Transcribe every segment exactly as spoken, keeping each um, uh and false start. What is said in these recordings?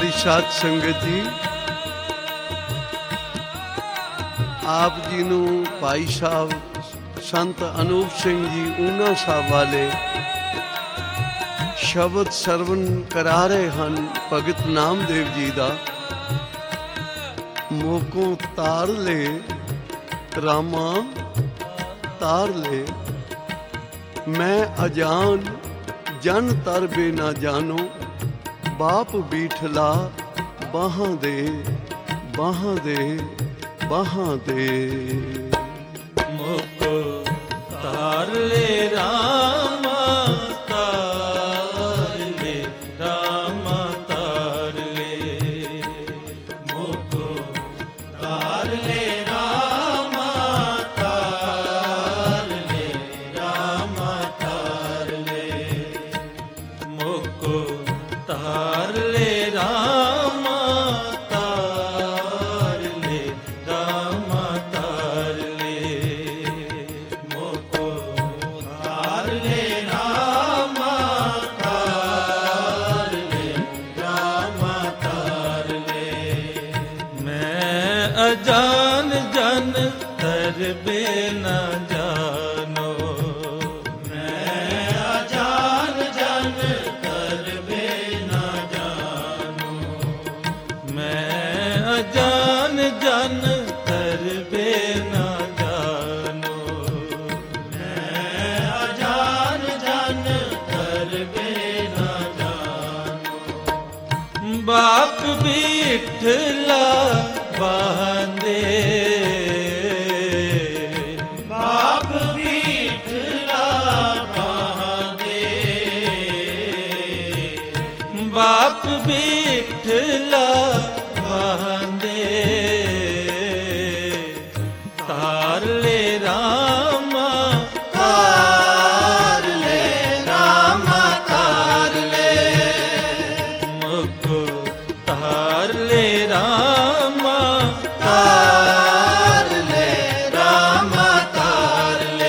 प्यारी साध संगत जी, आप जी नू भाई साहब संत अनूप सिंह जी ऊना साहब वाले शब्द सरवण करा रहे हैं भगत नामदेव जी दा। मोकों तार ले रामा तार ले, मैं अजान जन तर बे ना जानो, बाप बीठला बाहां दे बाहां दे बाहां दे। मोको तार ले रामा तार ले, रामा तार ले, मोको तार ले रामा तार ले, रामा तार ले, मोको तार ले रामा तार ले, रामा तार ले, मोको तार ले रामा तार ले, रामा तार ले। मैं अजान जन तर बे न जानो, मैं अजान जन तर बे न जानो, मैं अजान जन तर बे न जानो, मैं अजान जन तर बे न जानो। बाप बीठला बांधे, बाप बीठला बांधे, बाप बीठला बांधे, तार ले रामा तार ले, रामा तार ले, मोको तार ले रामा तार ले, रामा तार ले।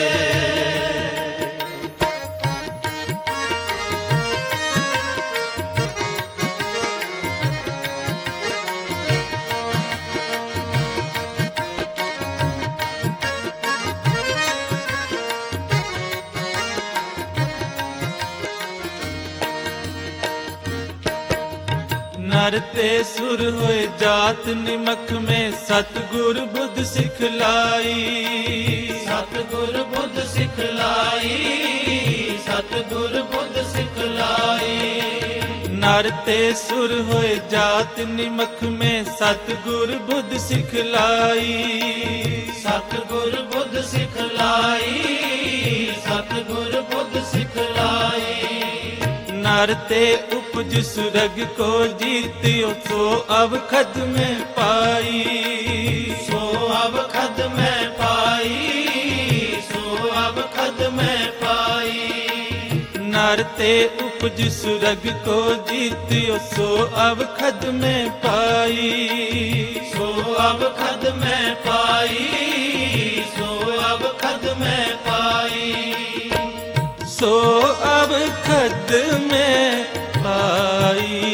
नरते सुर होए जात निमख में, सतगुर बुद्ध सिखलाई, सतगुर बुद्ध सिखलाई, सतगुर बुद्ध सिखलाई। नरते सुर होए जात निमख में, सतगुर बुद्ध सिखलाई, सतगुर बुद्ध सिखलाई, सतगुर बुद्ध सिखलाई। नरते उपज सुरग को जीतियो, सो अवखद में पाई, सो अवखद में पाई, सो अवखद में पाई। नरते उपज सुरग को जीतियो, सो अवखद में पाई, सो अवखद में पाई, सो अवखद में पाई, सो अवखद में पाई,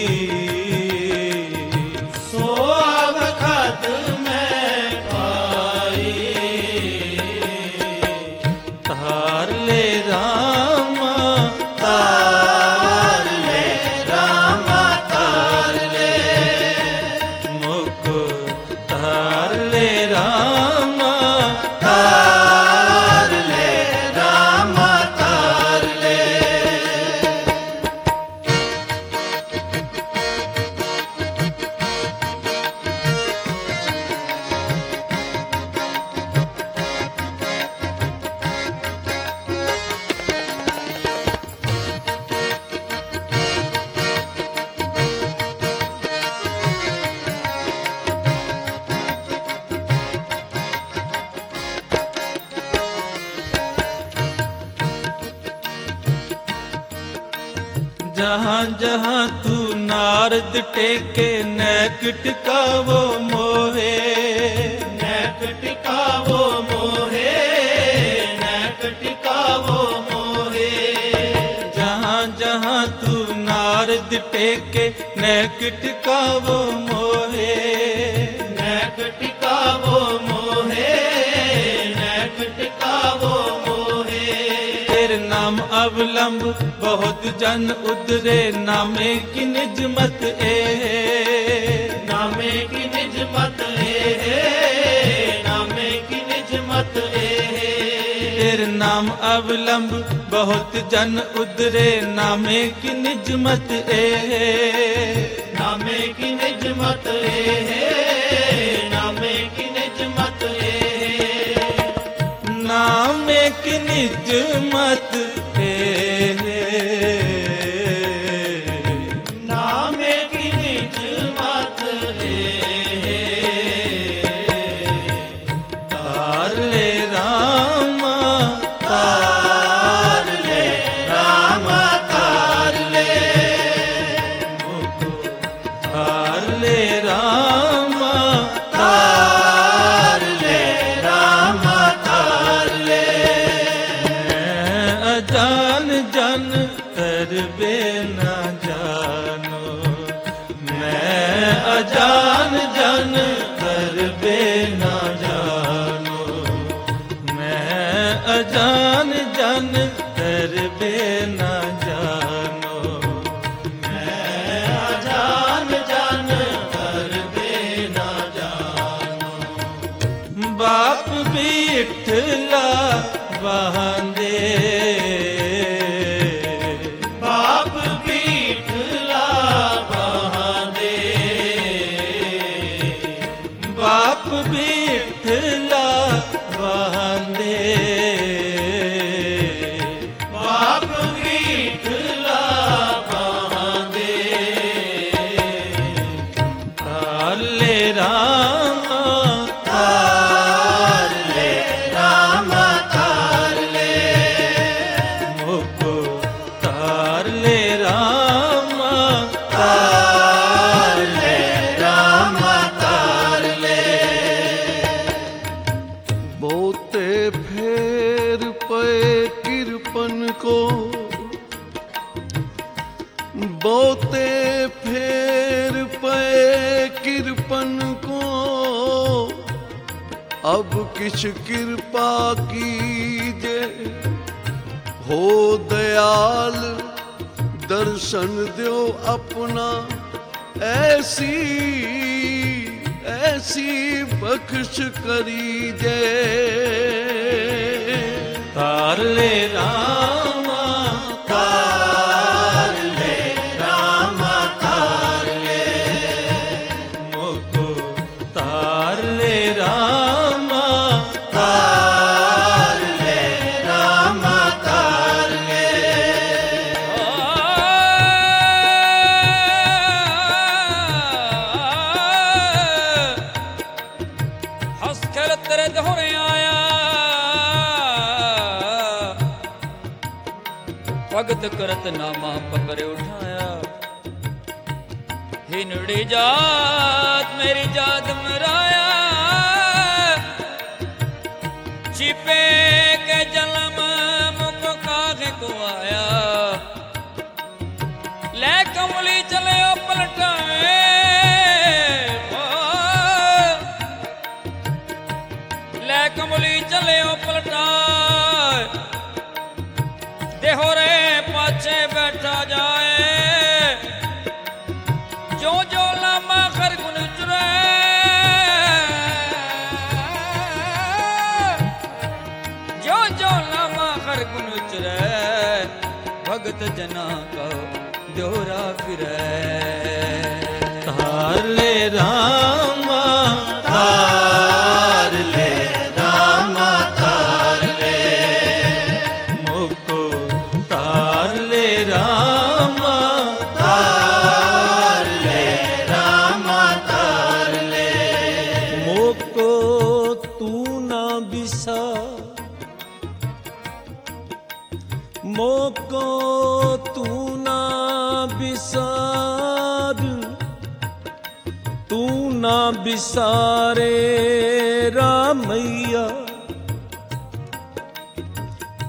सो अवखद में पाई। तार ले रामा तार ले, रामा तार ले, मोको तार ले रामा तार ले, रामा तार ले। जहाँ जहाँ तू नारद टेके, नैक टिकावो मोहे, नैक टिकावो मोहे, नैक टिकावो मोहे। जहाँ जहाँ तू नारद टेके, नैक टिकावो मोहे, नैक टिकावो मोहे, नैक टिकावो मोहे। तेरे नाम अवलंब बहुत जन उतरे, नामे की निजमत ए, नामे की निजमत ए, नामे की निजमत ए। तेरे नाम अवलंब बहुत जन उतरे, नामे की निजमत ए, नामे की निजमत ए, नामे की निजमत ए। नामे की निजमत ए, नामे की निजमत ए। तार ले रामा तार ले रामा तार ले, तार ले रामा तार ले रामा तार ले। मैं अजान जन तरबे न जानो, मैं अजान जन तरबे न जानो, मैं अजान जन तरबे न जानो। मैं जान जान कर बे ना जानो। बाप भी इठला बहांदे, बाप पीठला बहादे, बाप भी इठला बहांदे, बाप पीठला बहादे। तार ले रामा तार ले रामा तार ले, मोको तार ले रामा तार ले रामा तार ले। बोते फेर पे किरपन को, बोते फेर पे किरपन को, अब किछ कृपा कीजे हो दयाल, दर्शन दो अपना ऐसी ऐसी बख्श करीजे। तार ले रामा तार ले रामा तार ले, मोको तार ले रामा तार ले रामा तार ले। हंस खेल तेरे दोहरे आया, भगत करत नामा पकड़े उठाया। हिनड़ी जात मेरी जात मराया, छिपे के जन्म मुको कागे को आया। ले कमली चले ओ पलटावे, ले कमली चले ओ पलटाए। देहो रे पाछे बैठा जाए, जो जो लामा खर गुन चुरे। जो जो लामा खर गुन चुरे, भगत जना का दोहरा फिरे। तार ले रामा तार ले रामा तार ले, मोको तार ले रामा तार ले रामा तार ले। मोको तू ना बिसा, मोको तू ना बिसार, तू ना बिसारे रामैया।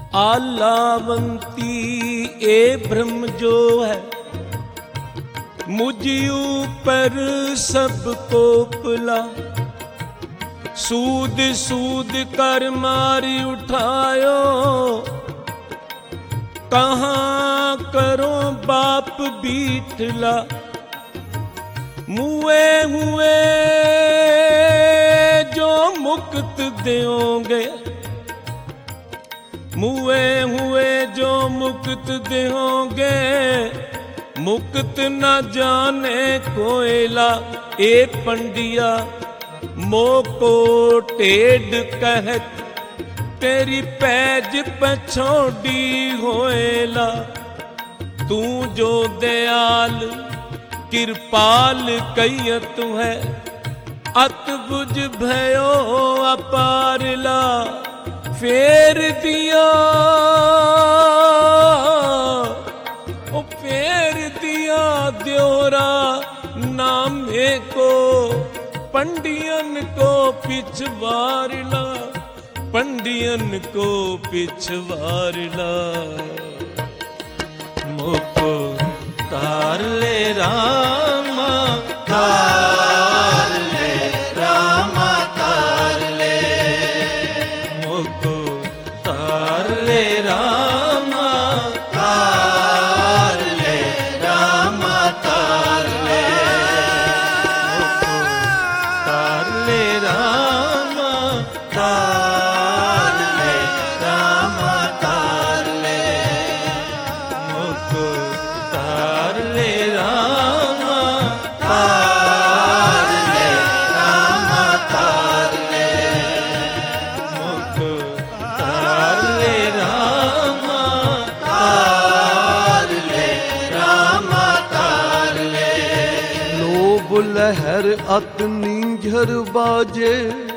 आलावंती ए ब्रह्म जो है, मुझ ऊपर सबको पला, सूद सूद कर मारी उठायो, कहाँ करो बाप बीठला, मुए हुए जो मुक्त देओगे, मुए हुए जो मुक्त देओगे, मुक्त न जाने कोयला। ए पंडिया मोको टेढ़ कहत, तेरी पैज पछोड़ी होएला, तू जो दयाल कृपाल कहियत है, अत बुझ भयो अपारला, फेर दिया ओ फेर दिया द्योरा नामे को, पंडियन को पिछवारला, पंडियन को पिछवारला। मोको तार ले रामा, तार ले रामा तार ले, मोको तार ले रामा, तार ले रामा तार ले, मोको तार ले रामा, तार ले रामा तार ले, मोको तार ले रामा, तार ले रामा तार ले, मोको तार ले रामा, तार ले रामा तार ले। लोभ लहर अत नींझर बाजे,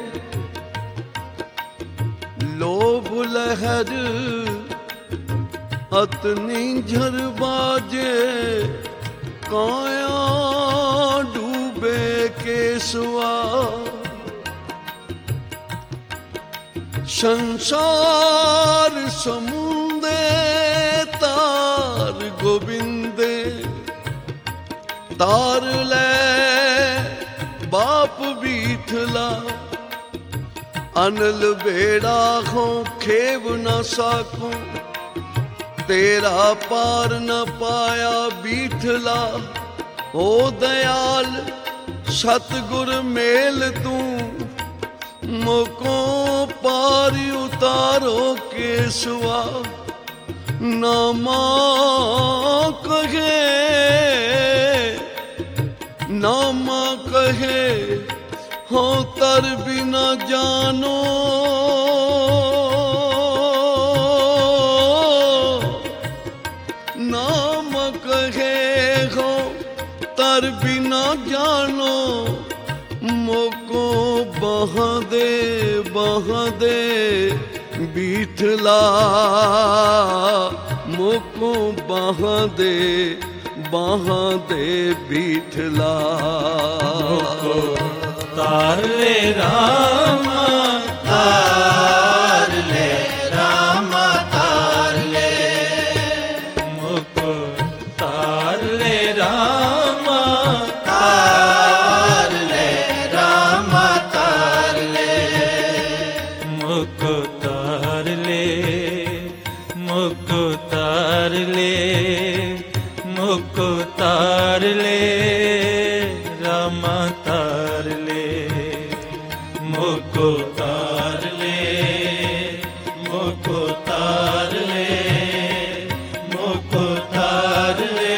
लोभ लहर अत नींझर बाजे, काया डूबे केसवा, संसार समुंदे तार गोविंदे, तार ले बाप बीठला, अनल बेड़ा हो खेव न साकू, तेरा पार न पाया बीठला, ओ दयाल सतगुर मेल तू, मोको पार उतारो केसवा, नामा कहे नामा कहे हो तर बिना जानो, नाम कहे हो तर बिना जानो, मोको बहा दे बहा दे बीठला, मोको बहा दे बहा दे बीठला। मोको तार ले रामा, तार ले रामा तार ले, मोको तार ले रामा, तार ले रामा तार ले, मोको तार ले, मोको तार ले, मोको तार ले रामा तार ले, मोको तार ले, मोको तार ले, मोको तार ले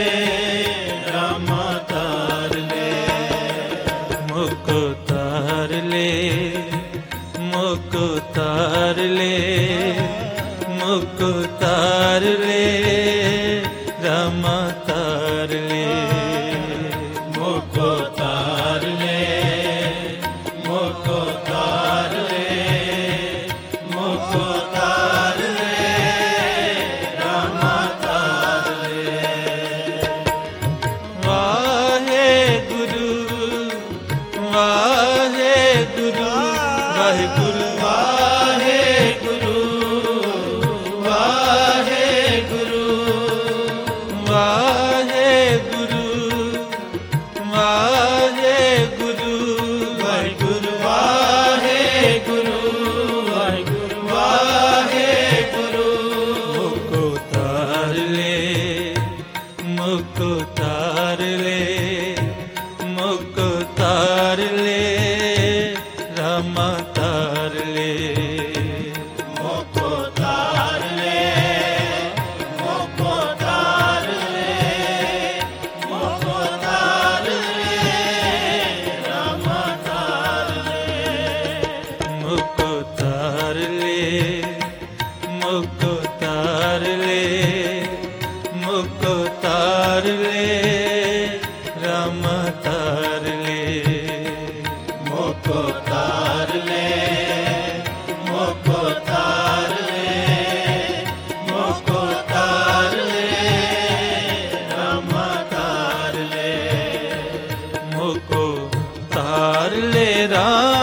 रामा तार ले, मोको तार ले, मोको तार ले, मोको तार ले रामा तार ले, मोको तार ले, मोको तार ले, मोको तार ले रामा तार ले। वाहे गुरु वाहे गुरु वाहे गुरु वाहे गुरु वाहे गुरु वाहे गुरु ले रामा तार ले मोको तार ले मोको तार ले मोको तार ले रामा तार ले मुको तार ले मुको तार ले मुको तार ले रामा तार ले मोको तार ले मोको तार ले मोको तार ले रामा तार ले मुको तार ले राम